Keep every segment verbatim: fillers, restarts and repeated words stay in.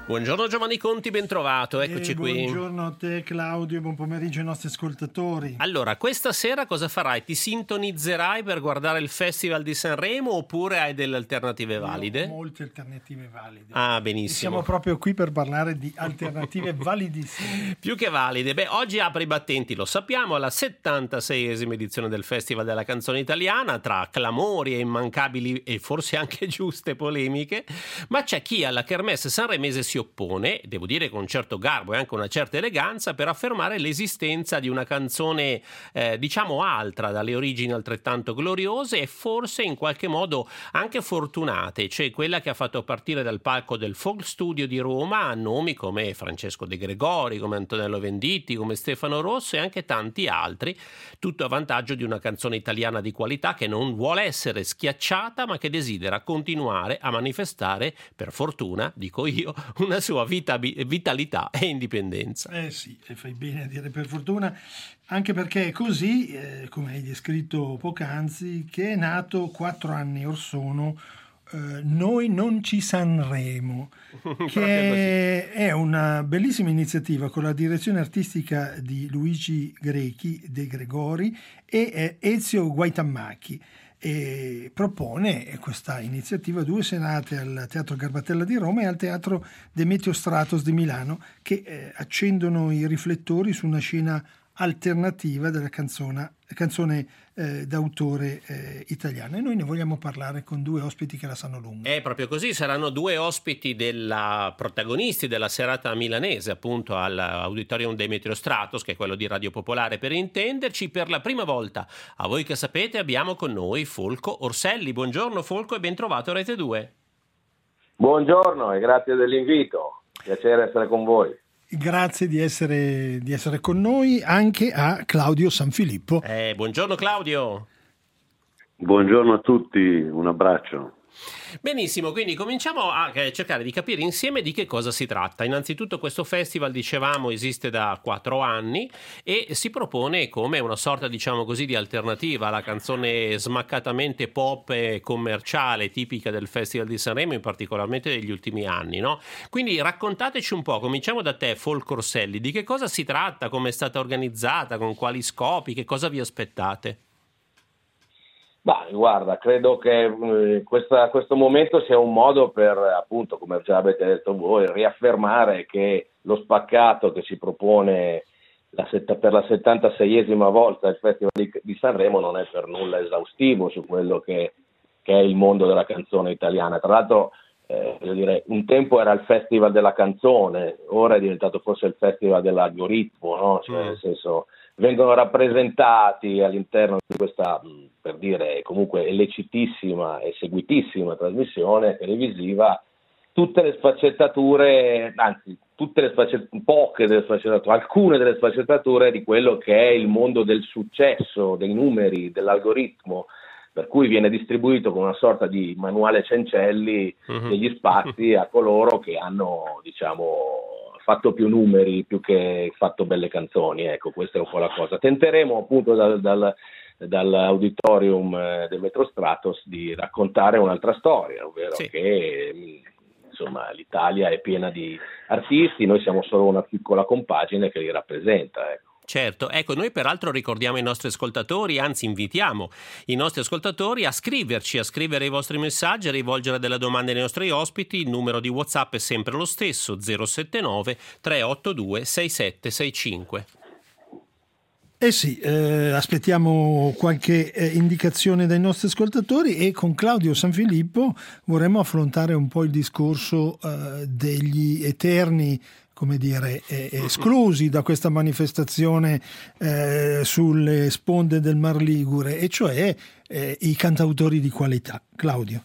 Buongiorno Giovanni Conti, ben trovato, eccoci eh, qui. Buongiorno a te Claudio, buon pomeriggio ai nostri ascoltatori. Allora, questa sera cosa farai? Ti sintonizzerai per guardare il Festival di Sanremo oppure hai delle alternative valide? Io ho molte alternative valide. Ah, benissimo. E siamo proprio qui per parlare di alternative validissime. Più che valide. Beh, oggi apre i battenti, lo sappiamo, alla settantaseiesima edizione del Festival della Canzone Italiana, tra clamori e immancabili e forse anche giuste polemiche, ma c'è chi alla kermesse sanremese si oppone, devo dire con un certo garbo e anche una certa eleganza, per affermare l'esistenza di una canzone eh, diciamo altra, dalle origini altrettanto gloriose e forse in qualche modo anche fortunate, cioè quella che ha fatto partire dal palco del Folk Studio di Roma a nomi come Francesco De Gregori, come Antonello Venditti, come Stefano Rosso e anche tanti altri, tutto a vantaggio di una canzone italiana di qualità che non vuole essere schiacciata ma che desidera continuare a manifestare, per fortuna, dico io, una sua vita, vitalità e indipendenza. Eh sì, e fai bene a dire per fortuna, anche perché è così, eh, come hai descritto poc'anzi, che è nato quattro anni or sono eh, Noi non ci Sanremo, che è una bellissima iniziativa con la direzione artistica di Luigi Grechi De Gregori e eh, Ezio Guaitamacchi. E propone questa iniziativa due serate al Teatro Garbatella di Roma e al Teatro Demetrio Stratos di Milano, che eh, accendono i riflettori su una scena alternativa della canzone, canzone eh, d'autore eh, italiana, e noi ne vogliamo parlare con due ospiti che la sanno lunga. È proprio così, saranno due ospiti della protagonisti della serata milanese, appunto all'Auditorium Demetrio Stratos, che è quello di Radio Popolare per intenderci. Per la prima volta, a voi che sapete, abbiamo con noi Folco Orselli. Buongiorno Folco e ben trovato a Rete due. Buongiorno e grazie dell'invito, piacere essere con voi. Grazie di essere, di essere con noi anche a Claudio Sanfilippo. Eh, buongiorno Claudio. Buongiorno a tutti, un abbraccio. Benissimo, quindi cominciamo a cercare di capire insieme di che cosa si tratta. Innanzitutto questo festival, dicevamo, esiste da quattro anni e si propone come una sorta, diciamo così, di alternativa alla canzone smaccatamente pop e commerciale tipica del Festival di Sanremo, in particolarmente degli ultimi anni, no? Quindi raccontateci un po', cominciamo da te Folco Orselli, di che cosa si tratta, come è stata organizzata, con quali scopi, che cosa vi aspettate? Bah, guarda, credo che eh, questa, questo momento sia un modo per, appunto, come già avete detto voi, riaffermare che lo spaccato che si propone la setta, per la settantaseiesima volta il Festival di, di Sanremo non è per nulla esaustivo su quello che, che è il mondo della canzone italiana. Tra l'altro, eh, voglio dire, un tempo era il Festival della canzone, ora è diventato forse il Festival dell'algoritmo, no? Cioè, mm. nel senso, vengono rappresentati all'interno di questa, per dire, comunque lecitissima e seguitissima trasmissione televisiva tutte le sfaccettature, anzi tutte le sfaccettature, poche delle sfaccettature, alcune delle sfaccettature di quello che è il mondo del successo, dei numeri, dell'algoritmo, per cui viene distribuito con una sorta di manuale Cencelli uh-huh. degli spazi a coloro che hanno, diciamo, fatto più numeri più che fatto belle canzoni. Ecco, questa è un po' la cosa. Tenteremo appunto dal, dal, dall'auditorium del Metro Stratos di raccontare un'altra storia, ovvero sì. che insomma l'Italia è piena di artisti, noi siamo solo una piccola compagine che li rappresenta, ecco. Certo, ecco, noi peraltro ricordiamo i nostri ascoltatori, anzi invitiamo i nostri ascoltatori a scriverci, a scrivere i vostri messaggi, a rivolgere delle domande ai nostri ospiti. Il numero di WhatsApp è sempre lo stesso, zero sette nove tre otto due sei sette sei cinque. Eh sì, eh, aspettiamo qualche eh, indicazione dai nostri ascoltatori, e con Claudio Sanfilippo vorremmo affrontare un po' il discorso eh, degli eterni, come dire, eh, esclusi da questa manifestazione eh, sulle sponde del Mar Ligure, e cioè eh, i cantautori di qualità. Claudio.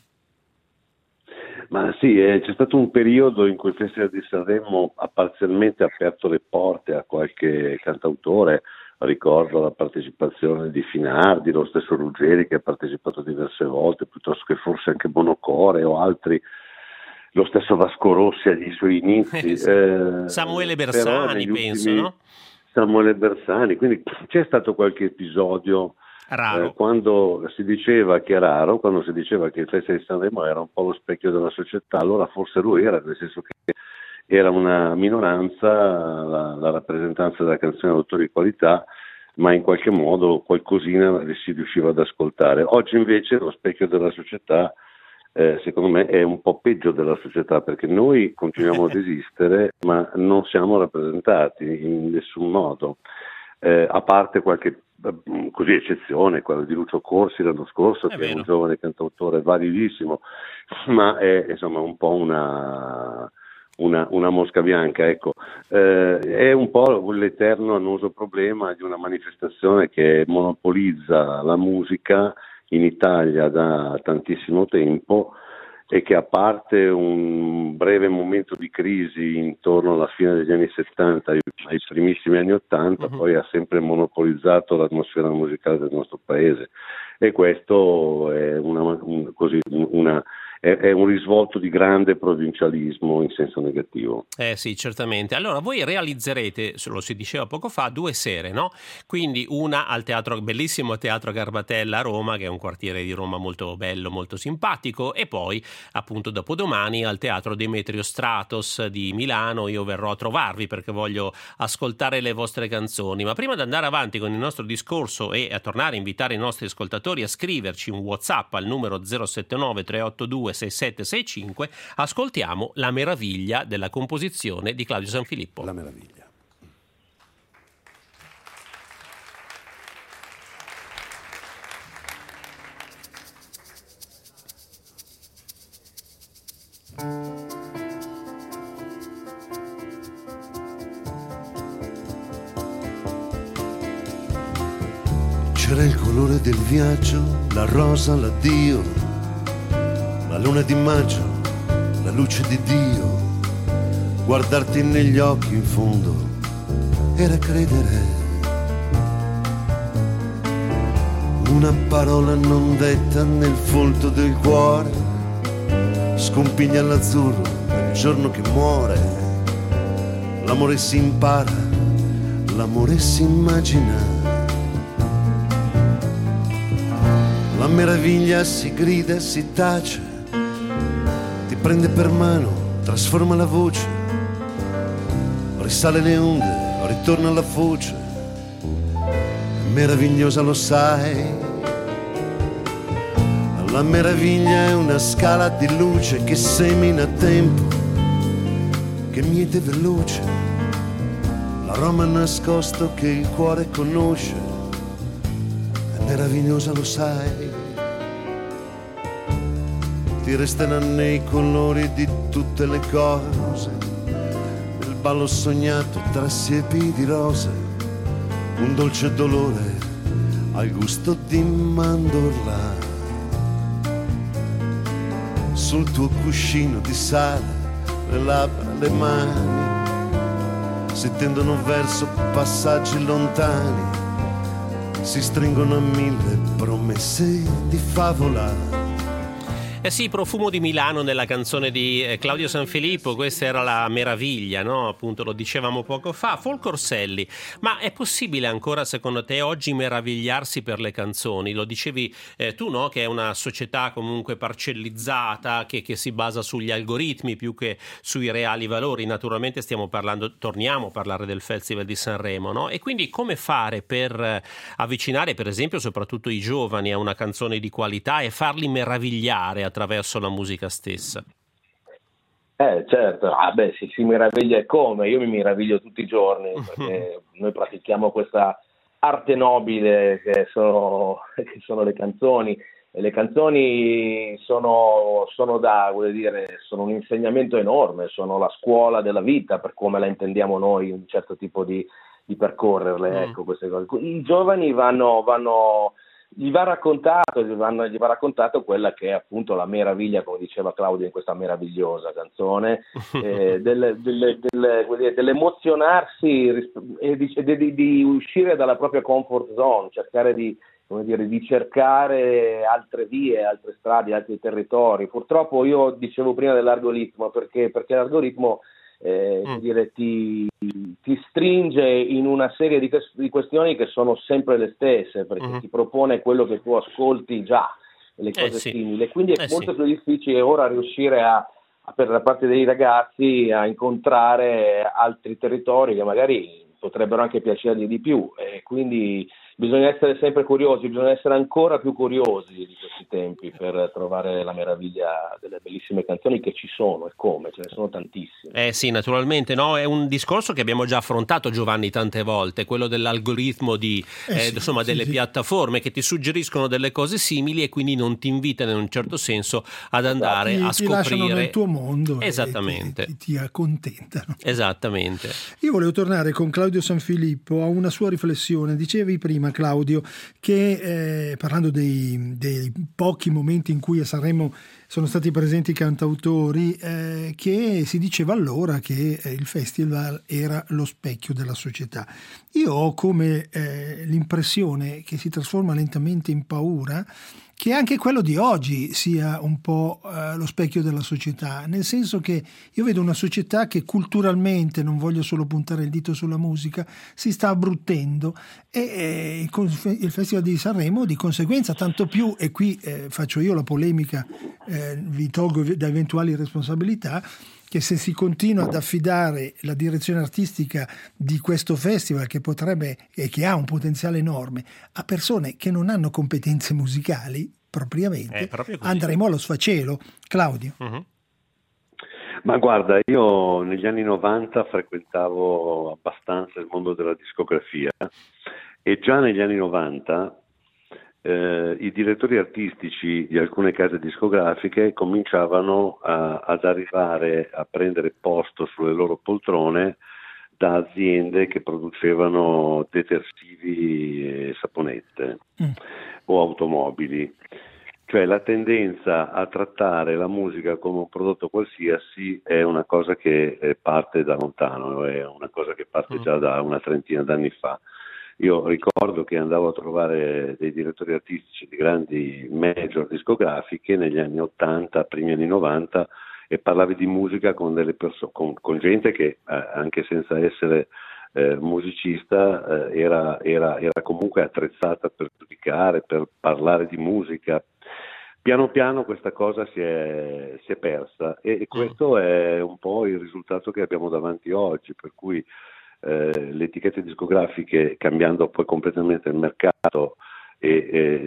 Ma sì, eh, c'è stato un periodo in cui il Festival di Sanremo ha parzialmente aperto le porte a qualche cantautore. Ricordo la partecipazione di Finardi, lo stesso Ruggeri che ha partecipato diverse volte, piuttosto che forse anche Bonocore o altri, lo stesso Vasco Rossi agli suoi inizi. Eh, Samuele Bersani, penso, no? Samuele Bersani, quindi c'è stato qualche episodio raro. Eh, quando si diceva che è raro, quando si diceva che il Festival di Sanremo era un po' lo specchio della società, allora forse lo era, nel senso che era una minoranza la, la rappresentanza della canzone d'autore di qualità, ma in qualche modo qualcosina si riusciva ad ascoltare. Oggi invece lo specchio della società, eh, secondo me, è un po' peggio della società, perché noi continuiamo ad esistere, ma non siamo rappresentati in nessun modo, eh, a parte qualche così eccezione, quella di Lucio Corsi l'anno scorso, è che vero. È un giovane cantautore validissimo, ma è insomma un po' una... Una, una mosca bianca, ecco. Eh, è un po' l'eterno annoso problema di una manifestazione che monopolizza la musica in Italia da tantissimo tempo e che, a parte un breve momento di crisi intorno alla fine degli anni settanta ai, ai primissimi anni ottanta, uh-huh. poi ha sempre monopolizzato l'atmosfera musicale del nostro paese, e questo è una, un, così, una è un risvolto di grande provincialismo in senso negativo. Eh sì, certamente. Allora voi realizzerete, lo si diceva poco fa, due sere, no? Quindi una al teatro, bellissimo Teatro Garbatella a Roma, che è un quartiere di Roma molto bello, molto simpatico, e poi appunto dopodomani al Teatro Demetrio Stratos di Milano. Io verrò a trovarvi perché voglio ascoltare le vostre canzoni, ma prima di andare avanti con il nostro discorso e a tornare a invitare i nostri ascoltatori a scriverci un WhatsApp al numero zero sette nove tre otto due sei sette sei cinque, ascoltiamo La meraviglia della composizione di Claudio Sanfilippo. La meraviglia. C'era il colore del viaggio, la rosa, l'addio, la luna di maggio, la luce di Dio. Guardarti negli occhi in fondo era credere. Una parola non detta nel folto del cuore scompiglia l'azzurro il giorno che muore. L'amore si impara, l'amore si immagina. La meraviglia si grida, si tace, ti prende per mano, trasforma la voce, risale le onde, ritorna alla foce. È meravigliosa, lo sai. La meraviglia è una scala di luce che semina tempo, che miete veloce l'aroma nascosto che il cuore conosce. È meravigliosa, lo sai. Ti resteranno i colori di tutte le cose, nel ballo sognato tra siepi di rose, un dolce dolore al gusto di mandorla. Sul tuo cuscino di sale le labbra, le mani si tendono verso passaggi lontani, si stringono a mille promesse di favola. Eh sì, profumo di Milano nella canzone di eh, Claudio Sanfilippo, questa era La meraviglia, no? Appunto lo dicevamo poco fa. Folcorselli, ma è possibile ancora secondo te oggi meravigliarsi per le canzoni? Lo dicevi eh, tu, no? Che è una società comunque parcellizzata, che, che si basa sugli algoritmi più che sui reali valori. Naturalmente stiamo parlando, torniamo a parlare del Festival di Sanremo, no? E quindi come fare per eh, avvicinare per esempio soprattutto i giovani a una canzone di qualità e farli meravigliare attraverso la musica stessa? Eh certo, ah, beh, si, si meraviglia e come, io mi meraviglio tutti i giorni perché noi pratichiamo questa arte nobile che sono, che sono le canzoni, e le canzoni sono, sono da, vuol dire, sono un insegnamento enorme, sono la scuola della vita per come la intendiamo noi, un certo tipo di, di percorrerle, mm. ecco, queste cose. I giovani vanno, vanno Gli va raccontato, gli, vanno, gli va raccontato quella che è appunto la meraviglia, come diceva Claudio in questa meravigliosa canzone, eh, del, del, del, del, dell'emozionarsi e di, di, di uscire dalla propria comfort zone, cercare di, come dire, di cercare altre vie, altre strade, altri territori. Purtroppo io dicevo prima dell'algoritmo, perché, perché l'algoritmo eh, mm. dire, ti, ti stringe in una serie di, di questioni che sono sempre le stesse, perché mm. ti propone quello che tu ascolti già, le cose eh, sì. simili, quindi è eh, molto sì. più difficile ora riuscire a, per la parte dei ragazzi a incontrare altri territori che magari potrebbero anche piacergli di più, e quindi bisogna essere sempre curiosi, bisogna essere ancora più curiosi di questi tempi per trovare la meraviglia delle bellissime canzoni che ci sono, e come, ce ne sono tantissime. Eh sì, naturalmente, no? È un discorso che abbiamo già affrontato, Giovanni, tante volte, quello dell'algoritmo di, eh eh, sì, insomma, sì, delle sì. piattaforme che ti suggeriscono delle cose simili e quindi non ti invitano in un certo senso ad andare ti, a ti lasciano scoprire. nel tuo mondo Esattamente. e ti, ti, ti accontentano. Esattamente. Io volevo tornare con Claudio Sanfilippo a una sua riflessione. Dicevi prima, Claudio, che eh, parlando dei, dei pochi momenti in cui a Sanremo sono stati presenti cantautori, eh, che si diceva allora che eh, il festival era lo specchio della società. Io ho come eh, l'impressione che si trasforma lentamente in paura che anche quello di oggi sia un po' eh, lo specchio della società, nel senso che io vedo una società che culturalmente, non voglio solo puntare il dito sulla musica, si sta abbruttendo, e eh, il Festival di Sanremo di conseguenza, tanto più, e qui eh, faccio io la polemica, eh, vi tolgo da eventuali responsabilità, che se si continua ad affidare la direzione artistica di questo festival, che potrebbe e che ha un potenziale enorme, a persone che non hanno competenze musicali propriamente, andremo allo sfacelo. Claudio. Uh-huh. Ma guarda, io negli anni novanta frequentavo abbastanza il mondo della discografia, e già negli anni novanta Eh, i direttori artistici di alcune case discografiche cominciavano a, ad arrivare a prendere posto sulle loro poltrone da aziende che producevano detersivi e saponette mm. o automobili. Cioè la tendenza a trattare la musica come un prodotto qualsiasi è una cosa che parte da lontano, è una cosa che parte mm. già da una trentina d'anni fa. Io ricordo che andavo a trovare dei direttori artistici di grandi major discografiche negli anni ottanta, primi anni novanta, e parlavi di musica con delle persone, con, con gente che eh, anche senza essere eh, musicista eh, era, era, era comunque attrezzata per giudicare, per parlare di musica. Piano piano questa cosa si è, si è persa, e, e questo è un po' il risultato che abbiamo davanti oggi, per cui Eh, le etichette discografiche, cambiando poi completamente il mercato e,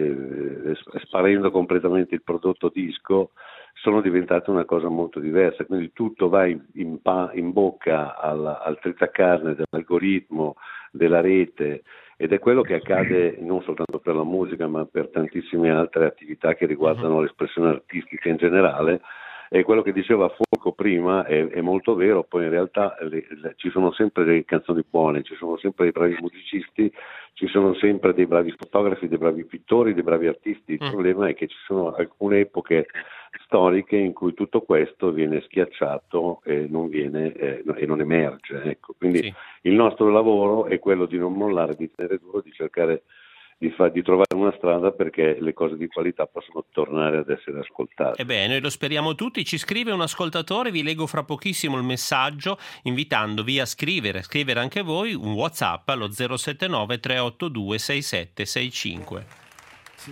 e, e sparendo completamente il prodotto disco, sono diventate una cosa molto diversa, quindi tutto va in, in, pa, in bocca al, al tritacarne dell'algoritmo, della rete, ed è quello che accade non soltanto per la musica ma per tantissime altre attività che riguardano l'espressione artistica in generale. E quello che diceva Fulco prima è, è molto vero, poi in realtà le, le, ci sono sempre delle canzoni buone, ci sono sempre dei bravi musicisti, ci sono sempre dei bravi fotografi, dei bravi pittori, dei bravi artisti. Il mm. problema è che ci sono alcune epoche storiche in cui tutto questo viene schiacciato e non viene eh, e non emerge. Ecco. Quindi sì. Il nostro lavoro è quello di non mollare, di tenere duro, di cercare Di, fa, di trovare una strada perché le cose di qualità possono tornare ad essere ascoltate. Ebbene, noi lo speriamo tutti. Ci scrive un ascoltatore, vi leggo fra pochissimo il messaggio, invitandovi a scrivere, scrivere anche voi un WhatsApp allo zero sette nove tre otto due sei sette sei cinque. Sì.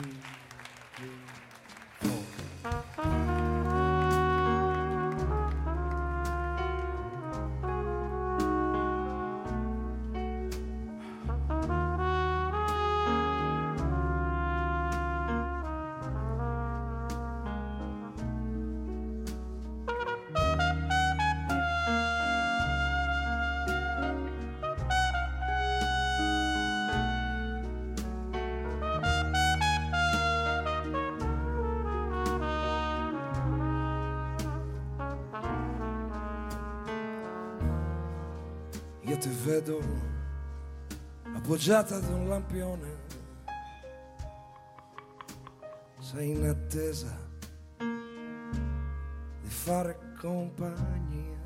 Io ti vedo appoggiata ad un lampione, sei in attesa di fare compagnia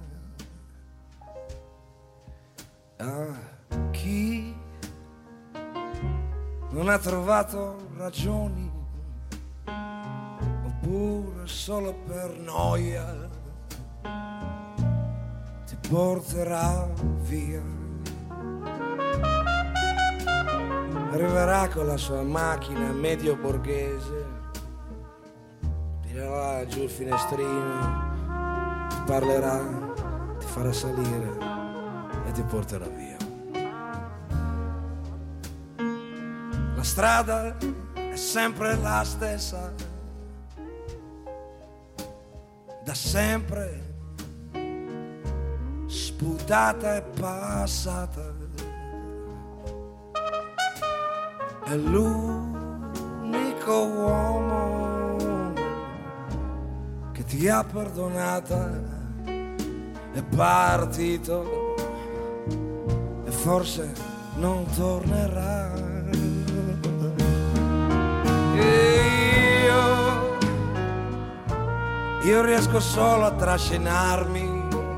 a chi non ha trovato ragioni, oppure solo per noia ti porterà via. Arriverà con la sua macchina medio borghese, tirerà giù il finestrino ti parlerà, ti farà salire e ti porterà via. La strada è sempre la stessa, da sempre sputata e passata. È l'unico uomo che ti ha perdonata, è partito e forse non tornerà. E io, io riesco solo a trascinarmi,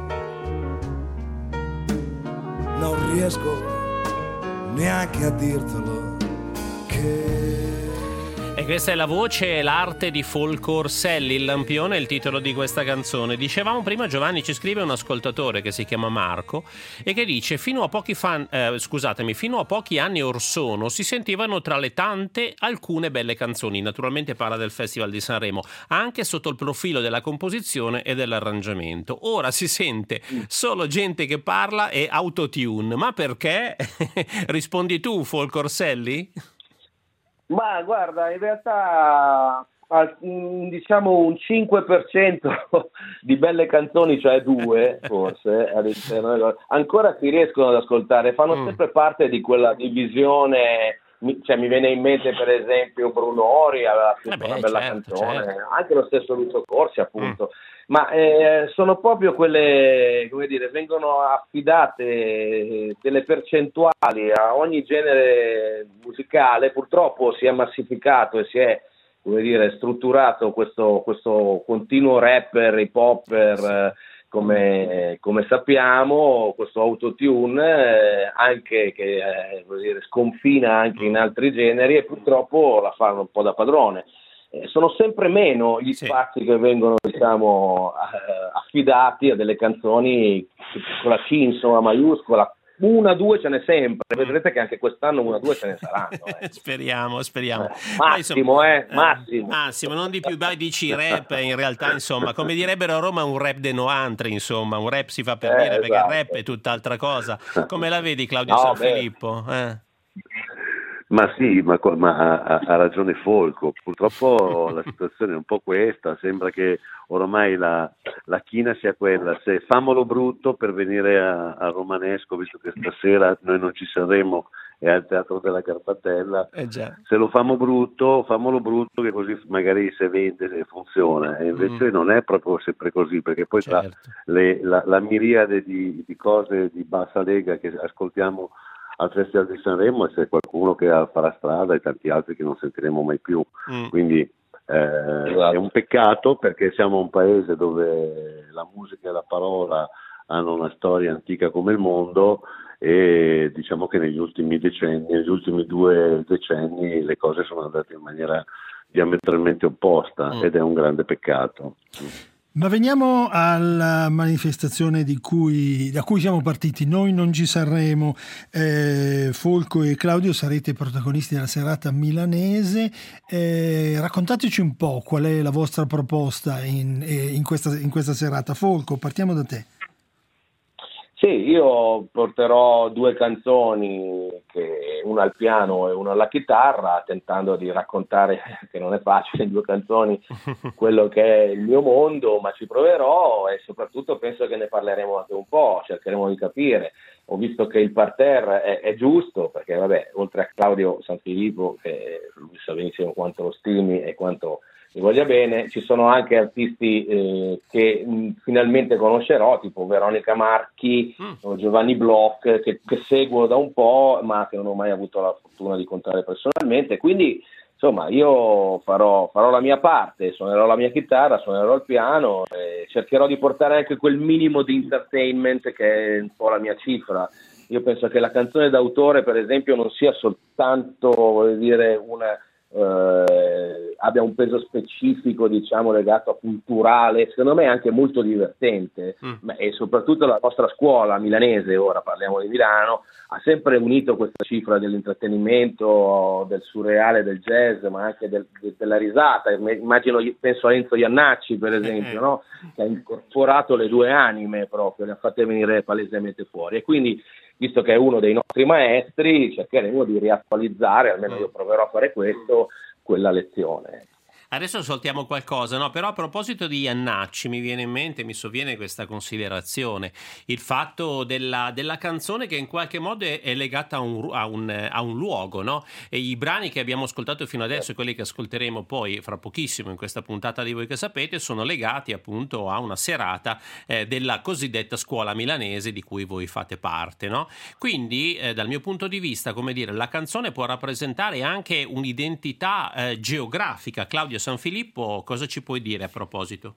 non riesco neanche a dirtelo che... E questa è la voce e l'arte di Folco Orselli, Il lampione è il titolo di questa canzone. Dicevamo prima, Giovanni, ci scrive un ascoltatore che si chiama Marco e che dice: fino a pochi fan, eh, scusatemi, fino a pochi anni or sono si sentivano tra le tante alcune belle canzoni. Naturalmente parla del Festival di Sanremo, anche sotto il profilo della composizione e dell'arrangiamento. Ora si sente solo gente che parla e autotune. Ma perché? Rispondi tu, Folco Orselli? Ma guarda, in realtà al- mm, diciamo un cinque per cento di belle canzoni, cioè due forse, all'interno- ancora si riescono ad ascoltare, fanno Mm. sempre parte di quella divisione. Mi, cioè, mi viene in mente per esempio Bruno Ori, aveva scritto Eh beh, una bella certo, canzone, certo. anche lo stesso Lucio Corsi appunto. Ma eh, sono proprio quelle, come dire, vengono affidate eh, delle percentuali a ogni genere musicale. Purtroppo si è massificato e si è, come dire, strutturato questo, questo continuo rapper, hip hopper, eh, come, come sappiamo, questo autotune eh, anche che eh, come dire, sconfina anche in altri generi e purtroppo la fanno un po' da padrone. Eh, sono sempre meno gli Sì. spazi che vengono, diciamo, eh, affidati a delle canzoni con la C, insomma, maiuscola. Una, due ce n'è sempre. Vedrete che anche quest'anno una, due ce ne saranno. eh. Speriamo, speriamo. Eh, Poi, Massimo, eh, eh, massimo. Massimo, non di più, dai, dici rap, in realtà, insomma, come direbbero a Roma, un rap de noantri, insomma, un rap si fa per Eh, dire, perché il esatto. rap è tutt'altra cosa. Come la vedi, Claudio No, Sanfilippo? Eh? Ma sì, ma, co- ma ha, ha- ha ragione Folco. Purtroppo la situazione è un po' questa, sembra che ormai la, la china sia quella: se famolo brutto per venire a, a Romanesco, visto che stasera noi non ci saremo, è al Teatro della Carpatella, Eh già. se lo famo brutto, famolo brutto che così magari se vende e funziona, e invece Mm. non è proprio sempre così, perché poi tra Certo. le- la, la miriade di, di cose di bassa lega che ascoltiamo al Festival di Sanremo, e c'è qualcuno che farà strada e tanti altri che non sentiremo mai più. Mm. Quindi eh, è un peccato, perché siamo un paese dove la musica e la parola hanno una storia antica come il mondo, e diciamo che negli ultimi decenni, negli ultimi due decenni le cose sono andate in maniera diametralmente opposta, Mm. ed è un grande peccato. Ma veniamo alla manifestazione di cui, da cui siamo partiti. Noi non ci saremo. Eh, Folco e Claudio sarete protagonisti della serata milanese. Eh, raccontateci un po' qual è la vostra proposta in, eh, in, questa, in questa serata. Folco, partiamo da te. Sì, io porterò due canzoni, che una al piano e una alla chitarra, tentando di raccontare, che non è facile in due canzoni, quello che è il mio mondo, ma ci proverò e soprattutto penso che ne parleremo anche un po', cercheremo di capire. Ho visto che il parterre è, è giusto, perché vabbè, oltre a Claudio Sanfilippo, che lui sa benissimo quanto lo stimi e quanto mi voglia bene, ci sono anche artisti eh, che mh, finalmente conoscerò, tipo Veronica Marchi Mm. o Giovanni Bloch, che, che seguo da un po', ma che non ho mai avuto la fortuna di incontrare personalmente. Quindi, insomma, io farò, farò la mia parte, suonerò la mia chitarra, suonerò il piano e cercherò di portare anche quel minimo di entertainment che è un po' la mia cifra. Io penso che la canzone d'autore, per esempio, non sia soltanto, voglio dire, una eh, abbia un peso specifico, diciamo, legato a culturale, secondo me è anche molto divertente, mm. ma, e soprattutto la nostra scuola milanese, ora parliamo di Milano, ha sempre unito questa cifra dell'intrattenimento, del surreale, del jazz, ma anche del, de, della risata. Immagino, penso a Enzo Iannacci per esempio, no? Che ha incorporato le due anime proprio, le ha fatte venire palesemente fuori, e quindi, visto che è uno dei nostri maestri, cercheremo di riattualizzare, almeno io proverò a fare questo, quella lezione. Adesso soltiamo qualcosa, no? Però a proposito di Iannacci mi viene in mente, mi sovviene questa considerazione, il fatto della, della canzone che in qualche modo è, è legata a un, a, un, a un luogo, no? E i brani che abbiamo ascoltato fino adesso e quelli che ascolteremo poi fra pochissimo in questa puntata di Voi che sapete sono legati appunto a una serata eh, della cosiddetta scuola milanese di cui voi fate parte, no? Quindi eh, dal mio punto di vista, come dire, la canzone può rappresentare anche un'identità eh, geografica. Claudio Sanfilippo, cosa ci puoi dire a proposito?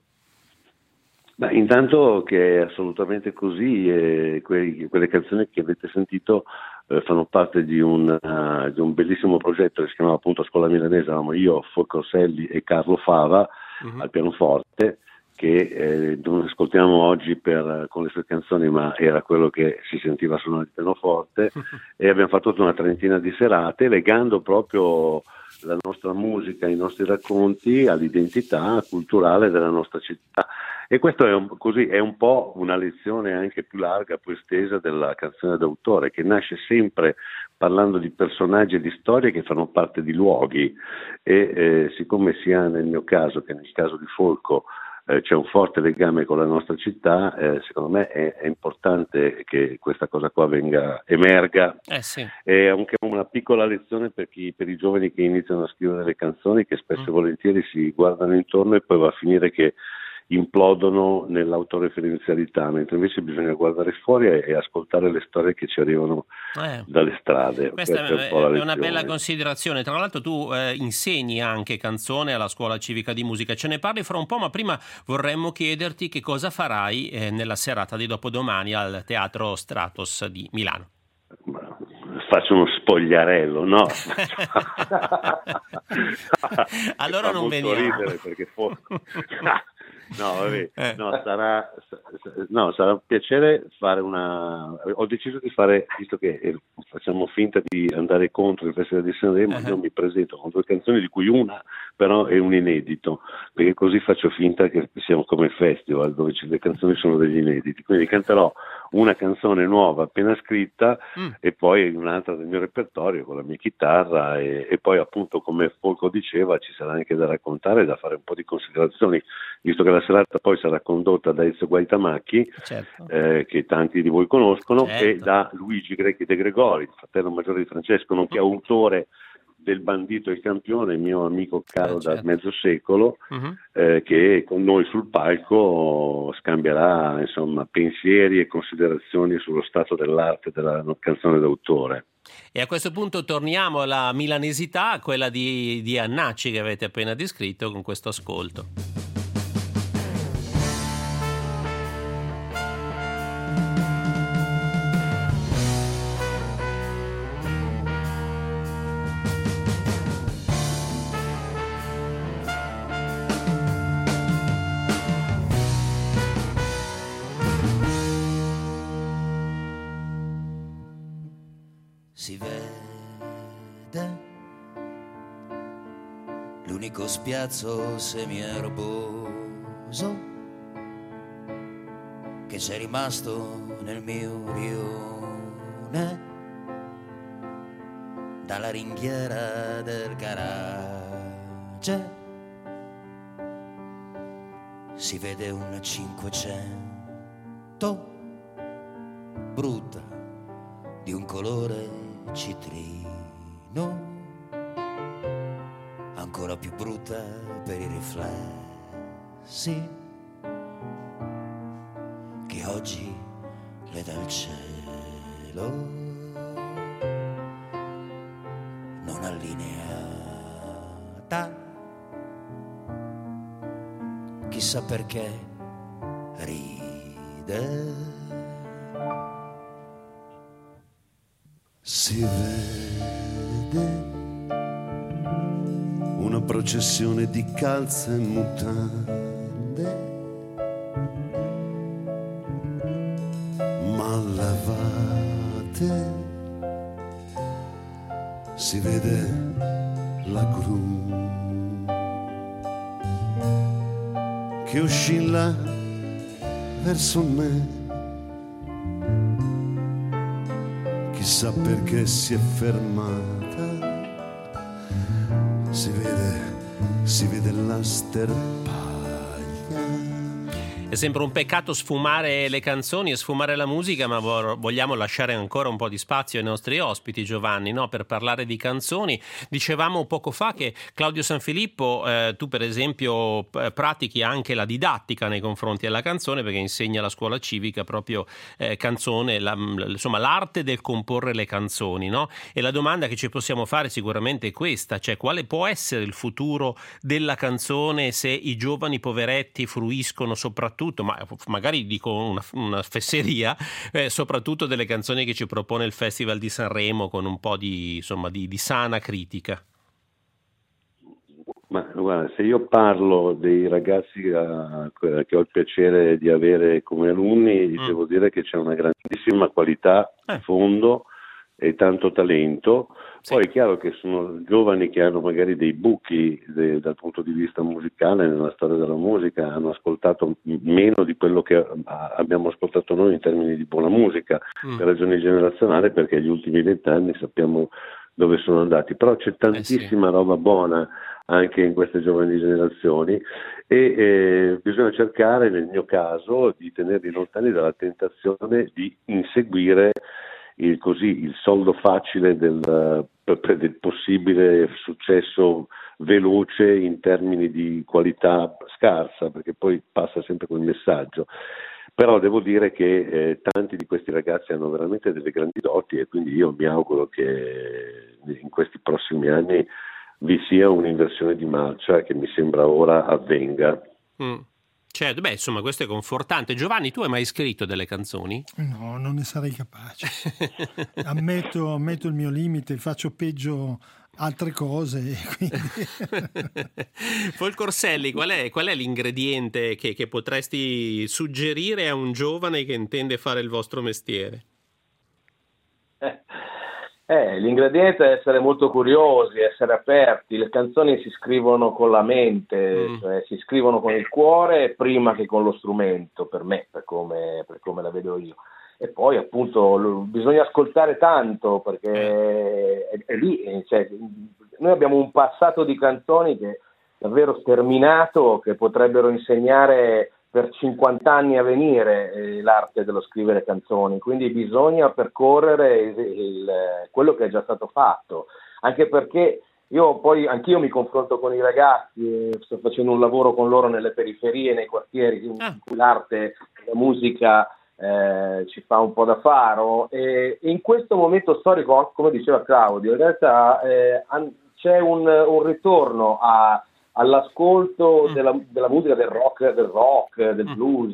Beh, intanto che è assolutamente così, e que- quelle canzoni che avete sentito eh, fanno parte di un, uh, di un bellissimo progetto che si chiamava appunto Scuola Milanese. Eravamo io, Folco Orselli e Carlo Fava uh-huh. al pianoforte, che eh, non ascoltiamo oggi per, con le sue canzoni, ma era quello che si sentiva suonare il pianoforte e abbiamo fatto tutta una trentina di serate legando proprio la nostra musica, i nostri racconti all'identità culturale della nostra città. E questo è un, così, è un po' una lezione anche più larga, più estesa della canzone d'autore, che nasce sempre parlando di personaggi e di storie che fanno parte di luoghi, e eh, siccome sia nel mio caso che nel caso di Folco eh, c'è un forte legame con la nostra città, eh, secondo me è, è importante che questa cosa qua venga, emerga. Eh sì. È anche una piccola lezione per, chi, per i giovani che iniziano a scrivere le canzoni, che spesso e volentieri si guardano intorno e poi va a finire che implodono nell'autoreferenzialità, mentre invece bisogna guardare fuori e, e ascoltare le storie che ci arrivano eh. dalle strade. Questa è, è, un è una bella considerazione. Tra l'altro tu eh, insegni anche canzone alla Scuola Civica di Musica, ce ne parli fra un po', ma prima vorremmo chiederti che cosa farai eh, nella serata di dopodomani al Teatro Stratos di Milano. Ma faccio uno spogliarello, no? Allora non veniamo. Ridere perché for... No, vabbè, eh. no, sarà, no, sarà un piacere fare una... Ho deciso di fare, visto che facciamo finta di andare contro il Festival di Sanremo, uh-huh. io mi presento con due canzoni, di cui una però è un inedito, perché così faccio finta che siamo come il festival, dove le canzoni sono degli inediti. Quindi canterò una canzone nuova appena scritta mm. e poi un'altra del mio repertorio con la mia chitarra, e, e poi appunto, come Folco diceva, ci sarà anche da raccontare e da fare un po' di considerazioni, visto che la serata poi sarà condotta da Ezio Guaitamacchi, certo. eh, che tanti di voi conoscono, certo. e da Luigi Grecchi De Gregori, il fratello maggiore di Francesco, nonché mm. autore del Bandito e il Campione, mio amico caro eh, certo. da mezzo secolo, uh-huh. eh, che con noi sul palco scambierà insomma pensieri e considerazioni sullo stato dell'arte della canzone d'autore. E a questo punto torniamo alla milanesità, quella di, di Iannacci che avete appena descritto con questo ascolto. Si vede l'unico spiazzo semi-erboso che c'è rimasto nel mio rione, dalla ringhiera del garage. Si vede una cinquecento brutta, di un colore citrino, ancora più brutta per i riflessi che oggi le dà il cielo, non allineata, chissà perché ride. Si vede una processione di calze e mutande, mal lavate, si vede la gru che oscilla verso me. Chissà perché si è fermata, si vede, si vede la sterpaglia. È sempre un peccato sfumare le canzoni e sfumare la musica, ma vogliamo lasciare ancora un po' di spazio ai nostri ospiti, Giovanni, no? Per parlare di canzoni. Dicevamo poco fa che Claudio Sanfilippo, eh, tu per esempio pratichi anche la didattica nei confronti della canzone, perché insegna alla scuola civica proprio eh, canzone, la, insomma l'arte del comporre le canzoni, no? E la domanda che ci possiamo fare sicuramente è questa, cioè quale può essere il futuro della canzone se i giovani poveretti fruiscono soprattutto, ma magari dico una, una fesseria, eh, soprattutto delle canzoni che ci propone il Festival di Sanremo con un po' di, insomma, di, di sana critica. Ma guarda, se io parlo dei ragazzi uh, che ho il piacere di avere come alunni, mm. devo dire che c'è una grandissima qualità eh. a fondo e tanto talento. Sì. Poi è chiaro che sono giovani che hanno magari dei buchi de, dal punto di vista musicale nella storia della musica, hanno ascoltato meno di quello che abbiamo ascoltato noi in termini di buona musica, mm. per ragioni generazionali, perché gli ultimi vent'anni sappiamo dove sono andati, però c'è tantissima eh sì. roba buona anche in queste giovani generazioni e eh, bisogna cercare, nel mio caso, di tenerli lontani dalla tentazione di inseguire il, così, il soldo facile del, del possibile successo veloce in termini di qualità scarsa, perché poi passa sempre quel messaggio. Però devo dire che eh, tanti di questi ragazzi hanno veramente delle grandi doti e quindi io mi auguro che in questi prossimi anni vi sia un'inversione di marcia che mi sembra ora avvenga. Mm. Certo, beh, insomma, questo è confortante. Giovanni, tu hai mai scritto delle canzoni? No, non ne sarei capace. ammetto, ammetto il mio limite, faccio peggio altre cose. Quindi... Folcorselli, qual è, qual è l'ingrediente che, che potresti suggerire a un giovane che intende fare il vostro mestiere? Eh. Eh, l'ingrediente è essere molto curiosi, essere aperti. Le canzoni si scrivono con la mente, mm. cioè si scrivono con il cuore prima che con lo strumento, per me, per come, per come la vedo io. E poi appunto lo, bisogna ascoltare tanto, perché è, è lì, cioè, noi abbiamo un passato di canzoni che è davvero sterminato, che potrebbero insegnare per cinquanta anni a venire eh, l'arte dello scrivere canzoni, quindi bisogna percorrere il, il, quello che è già stato fatto, anche perché io poi anch'io mi confronto con i ragazzi, eh, sto facendo un lavoro con loro nelle periferie, nei quartieri, in ah. cui l'arte, la musica eh, ci fa un po' da faro, e, e in questo momento storico, come diceva Claudio, in realtà eh, an- c'è un, un ritorno a all'ascolto mm. della, della musica del rock, del rock, del blues,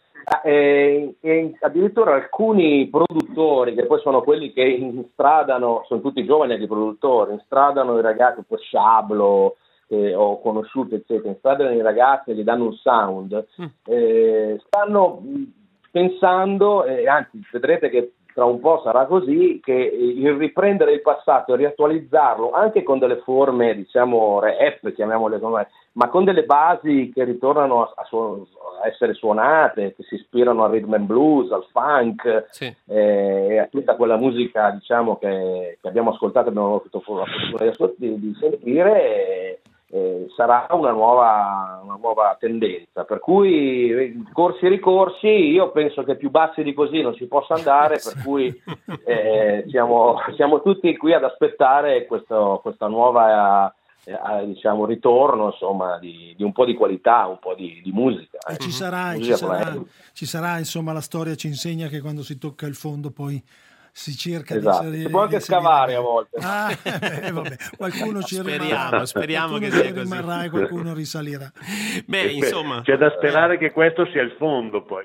e, e addirittura alcuni produttori, che poi sono quelli che instradano, sono tutti giovani anche produttori, instradano i ragazzi, un po' Sciablo, che ho conosciuto, eccetera, instradano i ragazzi e gli danno un sound, mm. eh, stanno pensando, e eh, anzi vedrete che tra un po' sarà così, che il riprendere il passato e riattualizzarlo anche con delle forme, diciamo, rap, chiamiamole come, ma con delle basi che ritornano a, a, su- a essere suonate, che si ispirano al rhythm and blues, al funk, sì. eh, e a tutta quella musica, diciamo, che, che abbiamo ascoltato, abbiamo avuto la fortuna di, di sentire, e, Eh, sarà una nuova, una nuova tendenza, per cui corsi e ricorsi, io penso che più bassi di così non si possa andare, per cui eh, siamo, siamo tutti qui ad aspettare questo, questa nuova eh, diciamo ritorno, insomma, di, di un po' di qualità, un po' di, di musica. Eh. Eh. Ci sarà, musica ci sarà, ci sarà, insomma, la storia ci insegna che quando si tocca il fondo poi si cerca esatto. di essere, si può anche scavare a volte. Ah, eh, vabbè. Qualcuno ci speriamo, rimarrà, speriamo qualcuno che sia ci rimarrà così. e qualcuno risalirà. Beh, insomma, c'è da sperare che questo sia il fondo, poi.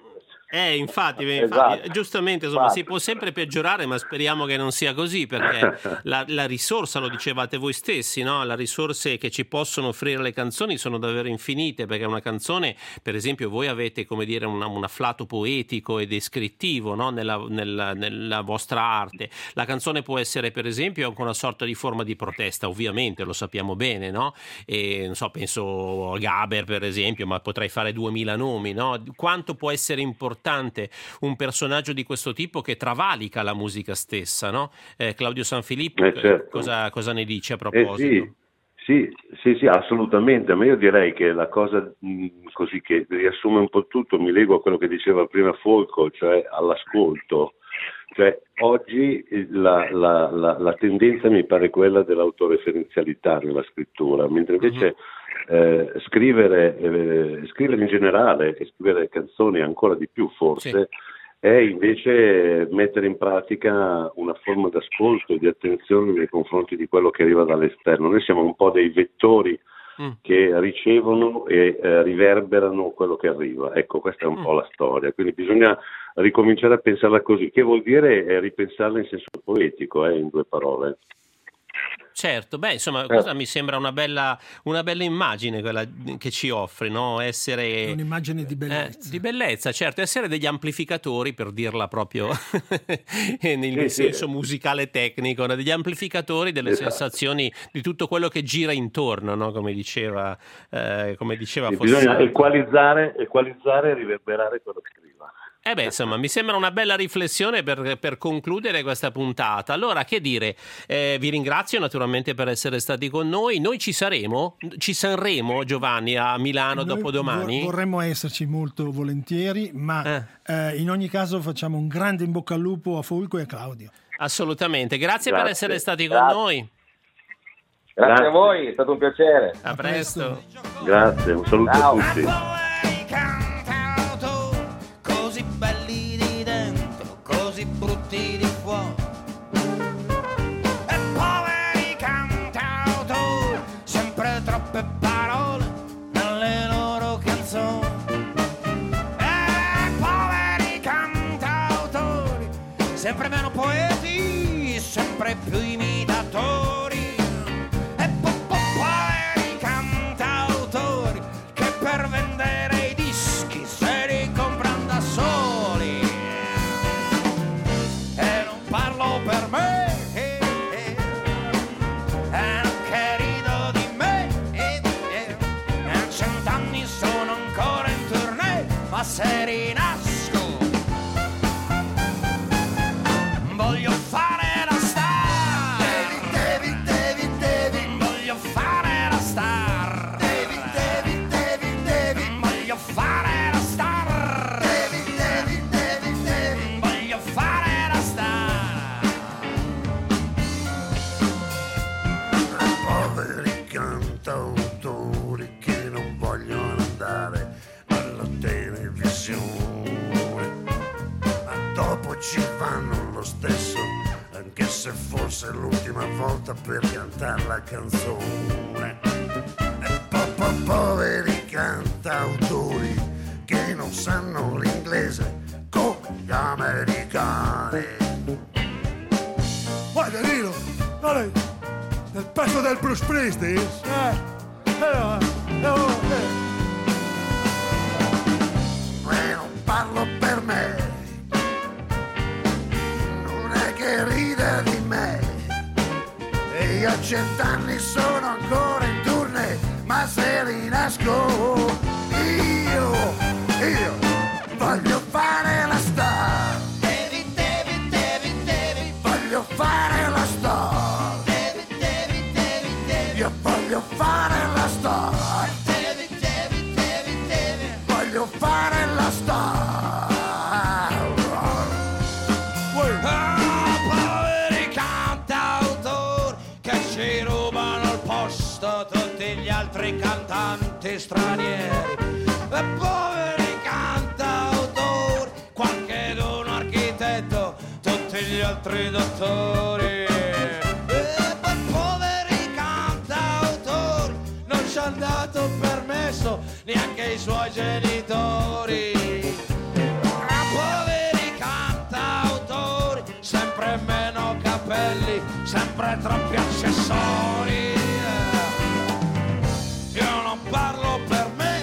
Eh, infatti, infatti Esatto. giustamente, insomma, Infatti. si può sempre peggiorare, ma speriamo che non sia così, perché la, la risorsa, lo dicevate voi stessi, no? Le risorse che ci possono offrire le canzoni sono davvero infinite, perché una canzone, per esempio, voi avete, come dire, una- un afflato poetico e descrittivo, no? nella, nella- nella vostra arte. La canzone può essere, per esempio, anche una sorta di forma di protesta, ovviamente, lo sappiamo bene, no? E, non so, penso a Gaber, per esempio, ma potrei fare duemila nomi, no? Quanto può essere importante un personaggio di questo tipo che travalica la musica stessa, no? Eh, Claudio Sanfilippo, Eh, certo. cosa, cosa ne dice a Eh proposito? sì, sì, sì, sì, assolutamente, ma io direi che la cosa mh, così che riassume un po' tutto, mi leggo a quello che diceva prima Folco, cioè all'ascolto. Cioè, oggi eh, la, la- la- la tendenza mi pare quella dell'autoreferenzialità nella scrittura, mentre invece eh, scrivere, eh, scrivere in generale e scrivere canzoni ancora di più forse è invece mettere in pratica una forma d'ascolto e di attenzione nei confronti di quello che arriva dall'esterno. Noi siamo un po' dei vettori Mm. che ricevono e eh, riverberano quello che arriva. Ecco, questa è un Mm. po' la storia, quindi bisogna ricominciare a pensarla così, che vuol dire eh, ripensarla in senso poetico, eh, in due parole. Certo, beh, insomma, questa mi sembra una bella, una bella immagine quella che ci offre, no? Essere Un'immagine di eh, bellezza. di bellezza, certo, essere degli amplificatori, per dirla proprio nel Sì, sì. senso musicale tecnico, no? Degli amplificatori delle Esatto. sensazioni di tutto quello che gira intorno, no? Come diceva, eh, come diceva E Fossato. bisogna equalizzare, equalizzare e riverberare quello che arriva. Eh beh, insomma, mi sembra una bella riflessione per, per concludere questa puntata. Allora, che dire, eh, vi ringrazio naturalmente per essere stati con noi. Noi ci saremo, ci saremo, Giovanni, a Milano Noi dopodomani? vor- vorremmo esserci molto volentieri, ma Eh. eh, in ogni caso facciamo un grande in bocca al lupo a Folco e a Claudio. Assolutamente. Grazie, per Grazie. essere stati con Grazie. noi. Grazie Grazie. a voi, è stato un piacere. A presto. Grazie, un saluto Ciao. a tutti. Poveri cantautori, così belli di dentro, così brutti di fuori. E poveri cantautori, sempre troppe parole nelle loro canzoni. E poveri cantautori, sempre meno poeti, sempre più imitatori. E po- po- poveri cantautori che per vendere i dischi se li comprano da soli. E non parlo per me, eh, eh, e non che rido di me, eh, eh, e a cent'anni sono ancora in tournée, ma se rinasco voglio fare la star. Devi, devi, devi, devi. Voglio fare la star. Devi, devi, devi, devi. Voglio fare la star. Devi, devi, devi, devi. Voglio fare la star. Poveri cantautori che non vogliono andare alla televisione, ma dopo ci vanno lo stesso, anche se forse è l'ultima volta per cantare la canzone. E po- po- poveri cantautori che non sanno l'inglese come gli americani. Guarda Nino, non è nel pezzo del Bruce Springsteen? Eh, eh, eh, oh, eh. E non parlo per me, non è che ride di me, e io a cent'anni sono ancora in tournée, ma se rinasco io, io voglio fare la star. Devi, devi, devi, devi. Voglio fare la star. Devi, devi, devi, devi. Io voglio fare la star. Devi, devi, devi, devi. Voglio fare la star. Ah, poveri cantautori che ci rubano il posto a tutti gli altri cantanti stranieri. E poveri cantautori, qualche d'uno architetto, tutti gli altri dottori. E poi poveri cantautori, non ci hanno dato permesso neanche i suoi genitori. Ah, capelli, sempre troppi accessori. Io non parlo per me,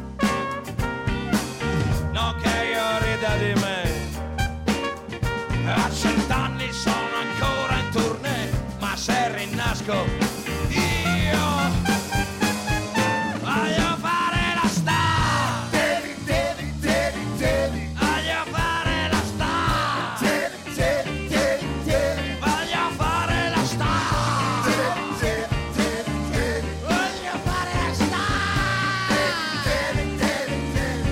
no che io rida di me. A cent'anni sono ancora in tournée, ma se rinasco io voglio fare la star. Devi, devi, devi, devi. Voglio fare la star. Devi, devi, devi, devi. Voglio fare la star. Devi, devi, devi, devi. Voglio fare la star. Devi, devi, devi, devi.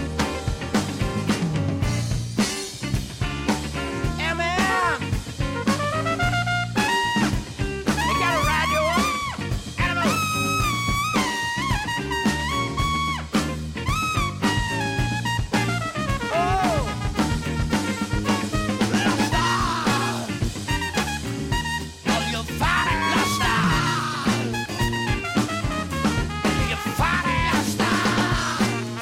Yeah, man. They got a radio on. Animal. Oh. La star. Voglio fare la star. Voglio fare la star.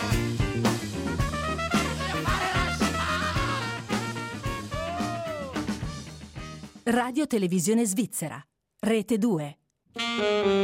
Voglio fare la star. Radio Televisione Svizzera, Rete due.